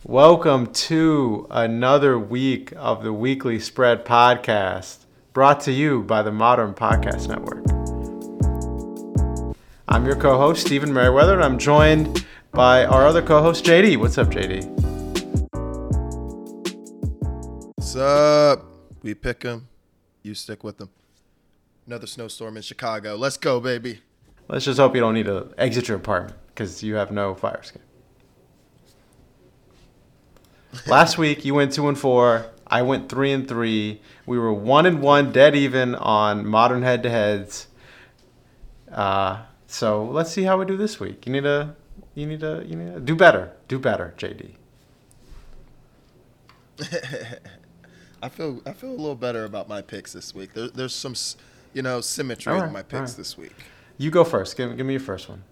Welcome to another week of the Weekly Spread Podcast, brought to you by the Modern Podcast Network. I'm your co-host, Stephen Merriweather, and I'm joined by our other co-host, JD. What's up, JD? What's up? We pick 'em. You stick with them. Another snowstorm in Chicago. Let's go, baby. Let's just hope you don't need to exit your apartment because you have no fire escape. Last week, you went 2-4. I went 3-3. We were 1-1, dead even on modern head-to-heads. So let's see how we do this week. You need to do better. Do better, JD. I feel a little better about my picks this week. There's some, symmetry in my picks this week. You go first. Give me your first one.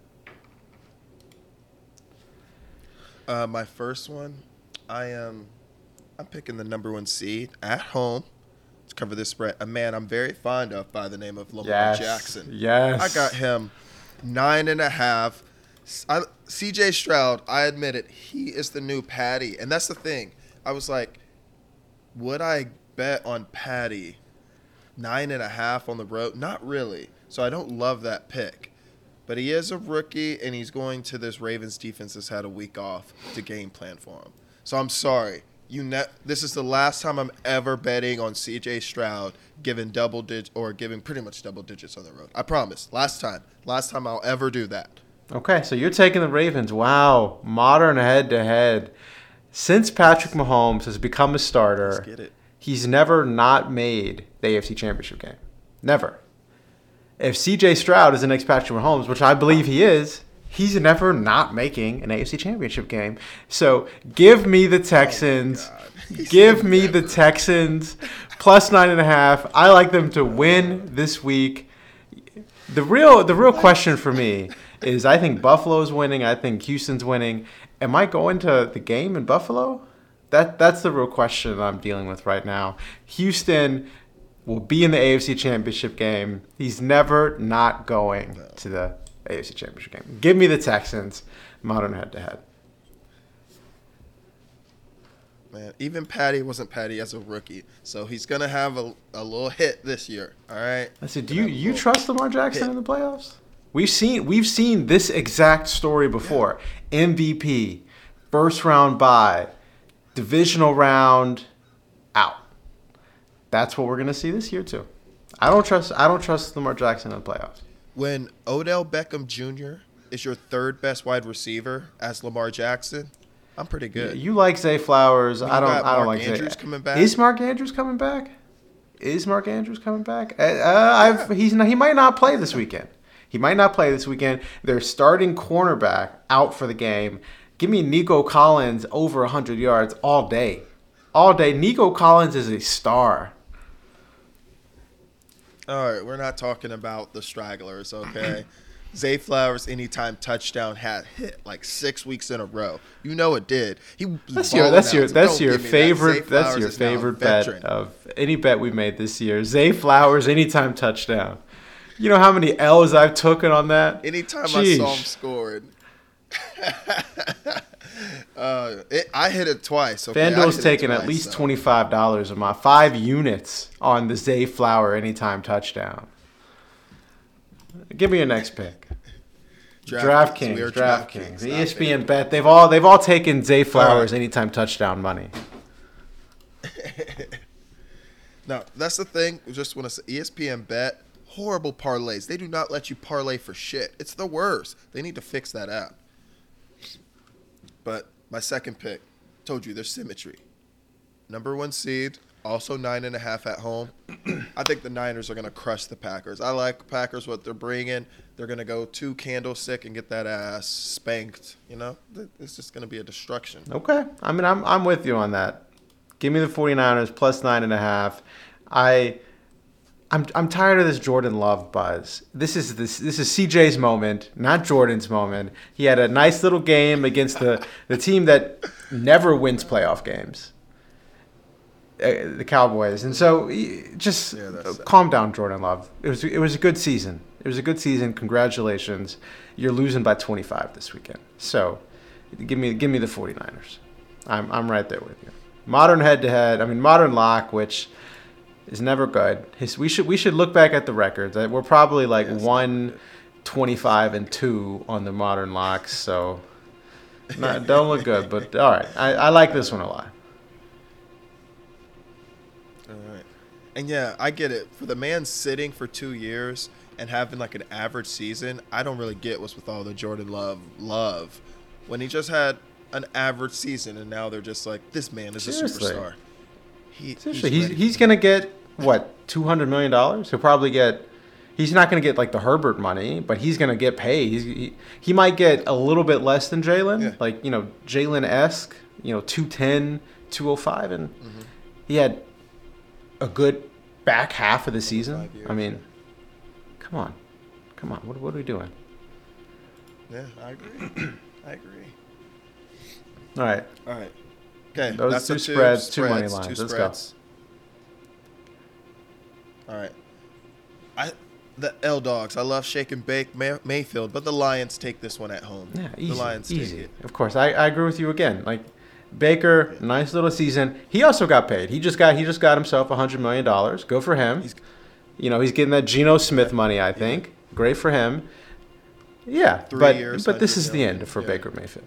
My first one, I'm picking the number 1 seed at home to cover this spread. A man I'm very fond of by the name of Lamar Jackson. Yes. I got him 9.5. CJ Stroud, I admit it, he is the new Patty. And that's the thing. I was like, would I bet on Patty 9.5 on the road? Not really. So I don't love that pick. But he is a rookie, and he's going to this Ravens defense that's had a week off to game plan for him. So I'm sorry. This is the last time I'm ever betting on CJ Stroud giving pretty much double digits on the road. I promise. Last time I'll ever do that. Okay, so you're taking the Ravens. Wow, modern head-to-head. Since Patrick Mahomes has become a starter, Let's get it. He's never not made the AFC Championship game. Never. If CJ Stroud is the next Patrick Mahomes, which I believe he is, he's never not making an AFC Championship game. So give me the Texans. Give me the Texans plus 9.5. I like them to win this week. The real question for me is, I think Buffalo's winning. I think Houston's winning. Am I going to the game in Buffalo? That's the real question that I'm dealing with right now. Houston will be in the AFC Championship game. He's never not going to the AFC Championship game. Give me the Texans, modern head-to-head. Man, even Patty wasn't Patty as a rookie, so he's gonna have a little hit this year. All right. I said, do you trust Lamar Jackson in the playoffs? We've seen this exact story before. Yeah. MVP, first round bye, divisional round, out. That's what we're gonna see this year too. I don't trust Lamar Jackson in the playoffs. When Odell Beckham Jr. is your third best wide receiver as Lamar Jackson, I'm pretty good. You like Zay Flowers. I don't like Zay. Mark Andrews coming back. Is Mark Andrews coming back? He might not play this weekend. They're starting cornerback out for the game. Give me Nico Collins over 100 yards all day. Nico Collins is a star. All right, we're not talking about the stragglers, okay? Zay Flowers anytime touchdown had hit like 6 weeks in a row. You know it did. That's your favorite bet of any bet we made this year. Zay Flowers anytime touchdown. You know how many L's I've taken on that? Anytime I saw him scored. I hit it twice. Okay? FanDuel's taking at least $25 of my 5 units on the Zay Flower anytime touchdown. Give me your next pick. DraftKings. ESPN bet. They've all taken Zay Flowers anytime touchdown money. No, that's the thing. I just want to say, ESPN bet, horrible parlays. They do not let you parlay for shit. It's the worst. They need to fix that app. But my second pick, told you there's symmetry. Number 1 seed, also 9.5 at home. I think the Niners are going to crush the Packers. I like Packers, what they're bringing. They're going to go 2 candlestick and get that ass spanked. It's just going to be a destruction. Okay. I mean, I'm with you on that. Give me the 49ers plus 9.5. I'm tired of this Jordan Love buzz. This is CJ's moment, not Jordan's moment. He had a nice little game against the team that never wins playoff games, the Cowboys. And so just calm down, Jordan Love. It was a good season. Congratulations. You're losing by 25 this weekend. So give me the 49ers. I'm right there with you. Modern head-to-head. I mean, modern lock, which is never good. We should look back at the records. We're probably like 125-2 on the modern locks, so don't look good. But all right, I like this one a lot. All right. And yeah, I get it. For the man sitting for 2 years and having like an average season, I don't really get what's with all the Jordan Love when he just had an average season and now they're just like, this man is Seriously. a superstar. He's gonna get what, $200 million? He'll probably get. He's not gonna get like the Herbert money, but he's gonna get paid. He might get a little bit less than Jalen, like Jalen-esque, 210, 205, and he had a good back half of the season. I mean, come on, what are we doing? Yeah, I agree. I agree. All right. Okay, Those that's two the spreads, two money lines. Two Let's spreads. All right. The L-Dogs. I love Shake and Bake Mayfield, but the Lions take this one at home. Yeah, easy. The Lions take it. Of course, I agree with you again. Like Baker, nice little season. He also got paid. He just got himself $100 million. Go for him. He's getting that Geno Smith money. I think great for him. Yeah, 3 years. But this is the end for Baker Mayfield.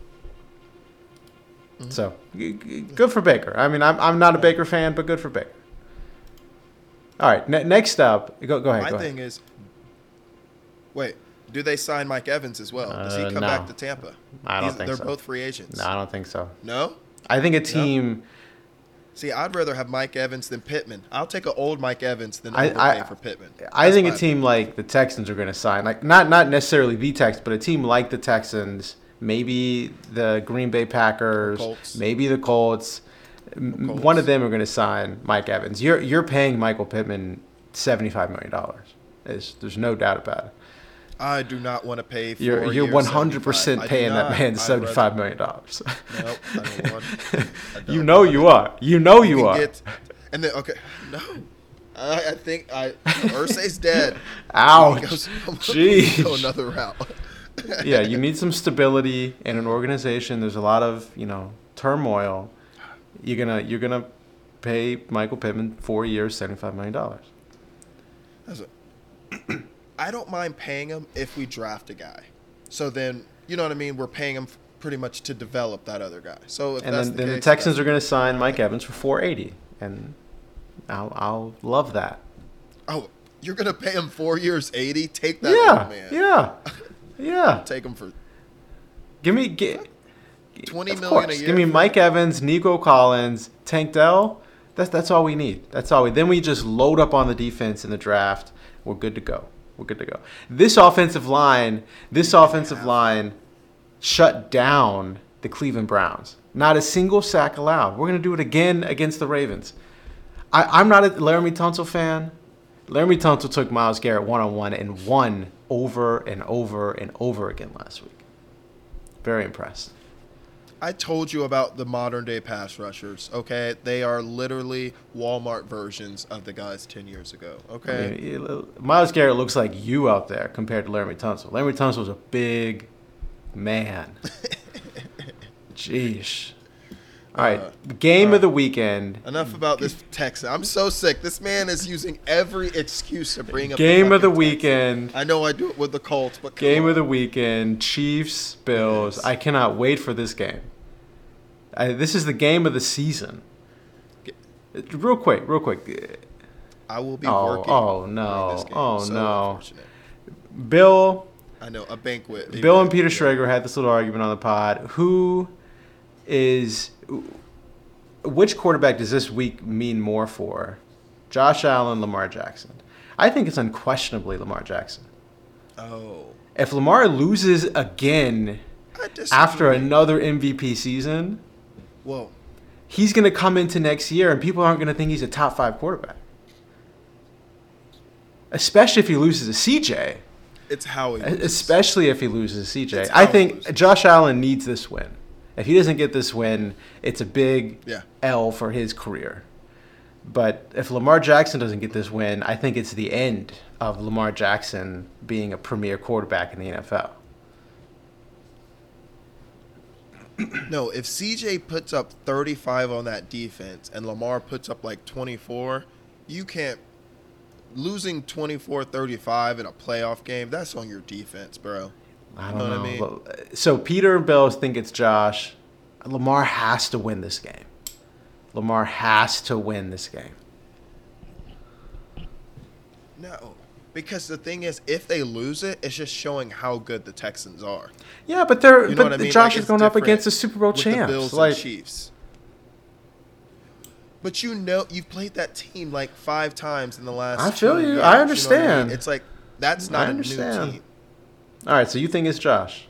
So good for Baker. I mean, I'm not a Baker fan, but good for Baker. All right, next up, go ahead. My thing is, wait, do they sign Mike Evans as well? Does he come back to Tampa? I don't think so. They're both free agents. No, I don't think so. No? I think a team. No? See, I'd rather have Mike Evans than Pittman. I'll take an old Mike Evans than overpay for Pittman. I think a team like the Texans are going to sign, like not necessarily the Texans, but a team like the Texans, maybe the Green Bay Packers, maybe the Colts. One of them are going to sign Mike Evans. You're paying Michael Pittman $75 million. There's no doubt about it. I do not want to pay for You're 100% paying that man $75 million. Nope, I don't want. You are. You are. And then no. I think Irsay's dead. Ouch. Jeez. Go another route. Yeah, you need some stability in an organization. There's a lot of turmoil. You're gonna pay Michael Pittman 4 years, $75 million. I don't mind paying him if we draft a guy. So then, you know what I mean? We're paying him pretty much to develop that other guy. So if then the Texans are going to sign Mike Evans for $480, and I'll love that. Oh, you're going to pay him 4 years, $80? Take that, old man. Yeah. Take him for. Give me $20 million a year. Give me Mike Evans, Nico Collins, Tank Dell. That's all we need. Then we just load up on the defense in the draft. We're good to go. This offensive line shut down the Cleveland Browns. Not a single sack allowed. We're going to do it again against the Ravens. I'm not a Laramie Tunsil fan. Laramie Tunsil took Myles Garrett one-on-one and won over and over and over again last week. Very impressed. I told you about the modern-day pass rushers, okay? They are literally Walmart versions of the guys 10 years ago, okay? I mean, Myles Garrett looks like you out there compared to Laramie Tunsil. Laramie Tunsil is a big man. Jeez. All right, game of the weekend. Enough about this Texan. I'm so sick. This man is using every excuse to bring up game of the weekend. I know I do it with the Colts, but game of the weekend, Chiefs, Bills. Yes. I cannot wait for this game. This is the game of the season. Real quick. I will be working. Oh no! Oh no! Bill. I know, a banquet. Bill and Peter Schrager had this little argument on the pod. Which quarterback does this week mean more for? Josh Allen, Lamar Jackson. I think it's unquestionably Lamar Jackson. Oh. If Lamar loses again after another MVP season, whoa, he's going to come into next year and people aren't going to think he's a top 5 quarterback. Especially if he loses to CJ. It's how he loses. Especially if he loses to CJ. I think Josh Allen needs this win. If he doesn't get this win, it's a big L for his career. But if Lamar Jackson doesn't get this win, I think it's the end of Lamar Jackson being a premier quarterback in the NFL. No, if CJ puts up 35 on that defense and Lamar puts up like 24, you can't. Losing 24-35 in a playoff game, that's on your defense, bro. I You don't know know. what I mean? So Peter and Bills think it's Josh. Lamar has to win this game. Lamar has to win this game. No. Because the thing is, if they lose it, it's just showing how good the Texans are. Yeah, but You know what I mean? Josh Like, is it's going up different against the Super Bowl with champs. the Bills Like, and Chiefs. But you know, you've played that team like 5 times in the last I feel 2 you. years, I know what understand. It's like, that's not I a new understand. team. all right, so you think it's Josh?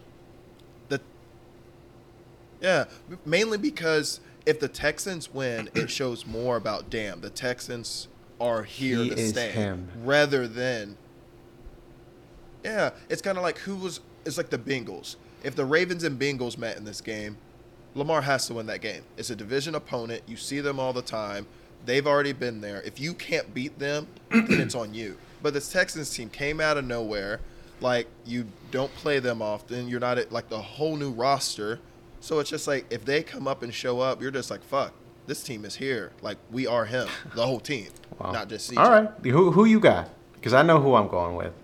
Yeah, mainly because if the Texans win, it shows more about, damn, the Texans are here He to is stay. him. Rather than, yeah, it's kind of like it's like the Bengals. If the Ravens and Bengals met in this game, Lamar has to win that game. It's a division opponent. You see them all the time. They've already been there. If you can't beat them, then it's on you. But this Texans team came out of nowhere. Like, you don't play them often. You're not at, like, the whole new roster. So it's just like, if they come up and show up, you're just like, fuck, this team is here. Like, we are him, the whole team, Wow. not just CJ. All right, who you got? Because I know who I'm going with.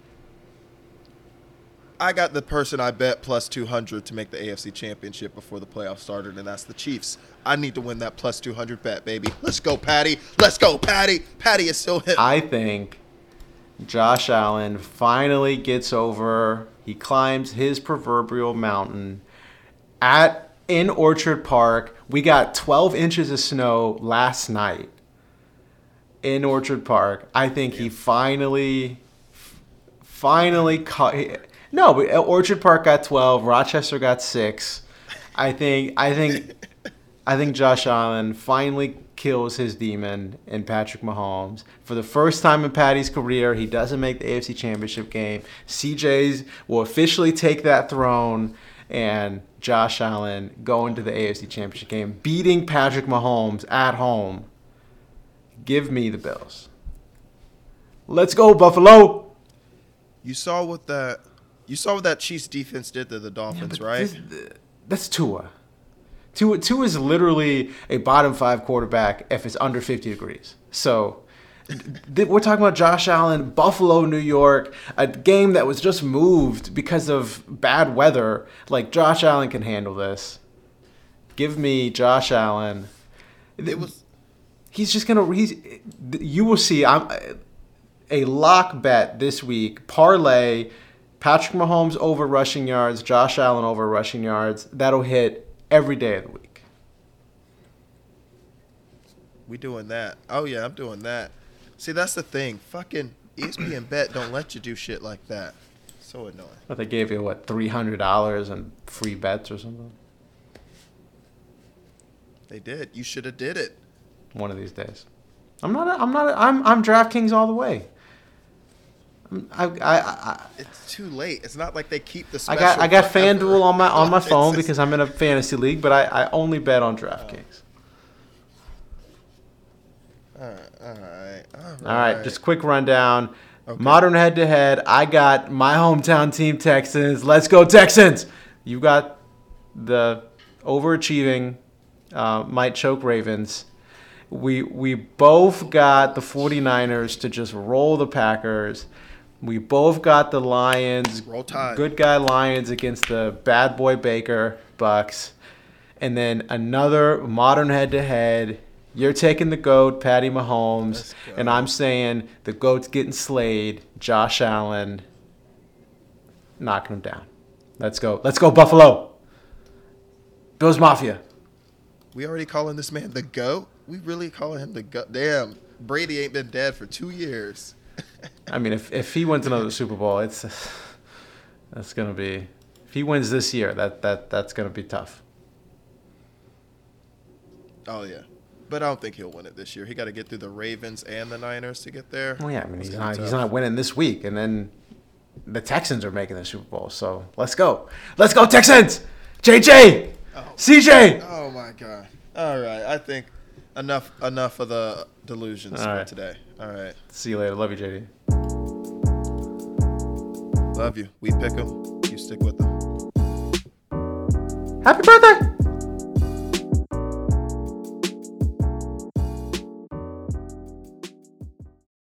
I got the person I bet plus 200 to make the AFC Championship before the playoffs started, and that's the Chiefs. I need to win that plus 200 bet, baby. Let's go, Patty. Let's go, Patty. Patty is still him. I think Josh Allen finally gets over. He climbs his proverbial mountain in Orchard Park. We got 12 inches of snow last night in Orchard Park. I think he finally caught. No, but Orchard Park got 12. Rochester got 6. I think Josh Allen finally kills his demon in Patrick Mahomes. For the first time in Patty's career, he doesn't make the AFC Championship game. CJ's will officially take that throne, and Josh Allen going to the AFC Championship game, beating Patrick Mahomes at home. Give me the Bills. Let's go, Buffalo. You saw what that Chiefs defense did to the Dolphins, right? That's Tua. Tua is literally a bottom 5 quarterback if it's under 50 degrees. So we're talking about Josh Allen, Buffalo, New York, a game that was just moved because of bad weather. Like, Josh Allen can handle this. Give me Josh Allen. He's just gonna. You will see. I'm a lock bet this week. Parlay Patrick Mahomes over rushing yards, Josh Allen over rushing yards. That'll hit every day of the week. We doing that. Oh, yeah, I'm doing that. See, that's the thing. Fucking ESPN Bet don't let you do shit like that. So annoying. But they gave you, what, $300 and free bets or something? They did. You should have did it. One of these days. I'm DraftKings all the way. It's too late. It's not like they keep the special. I got forever. FanDuel on my phone It's- because I'm in a fantasy league, but I only bet on DraftKings. All All right, just quick rundown. Okay. Modern head-to-head, I got my hometown team, Texans. Let's go, Texans! You got the overachieving, might choke Ravens. We both got the 49ers to just roll the Packers. We both got the Lions, Roll Tide. good guy Lions against the bad boy Baker Bucks. And then another modern head-to-head. You're taking the GOAT, Patty Mahomes, Let's go. and I'm saying the GOAT's getting slayed. Josh Allen knocking him down. Let's go. Let's go, Buffalo. Bills Mafia. We already calling this man the GOAT? We really calling him the GOAT? Damn, Brady ain't been dead for 2 years. I mean, if he wins another Super Bowl, that's gonna be. If he wins this year, that's gonna be tough. Oh, yeah. But I don't think he'll win it this year. He got to get through the Ravens and the Niners to get there. Well, yeah, I mean, It's he's gonna be not tough. winning this week, and then the Texans are making the Super Bowl. So let's go, Texans! JJ, CJ. Oh, my God. All right. I think enough of the delusions All for right. today. All right. See you later. Love you, JD. Love you. We pick them. You stick with them. Happy birthday!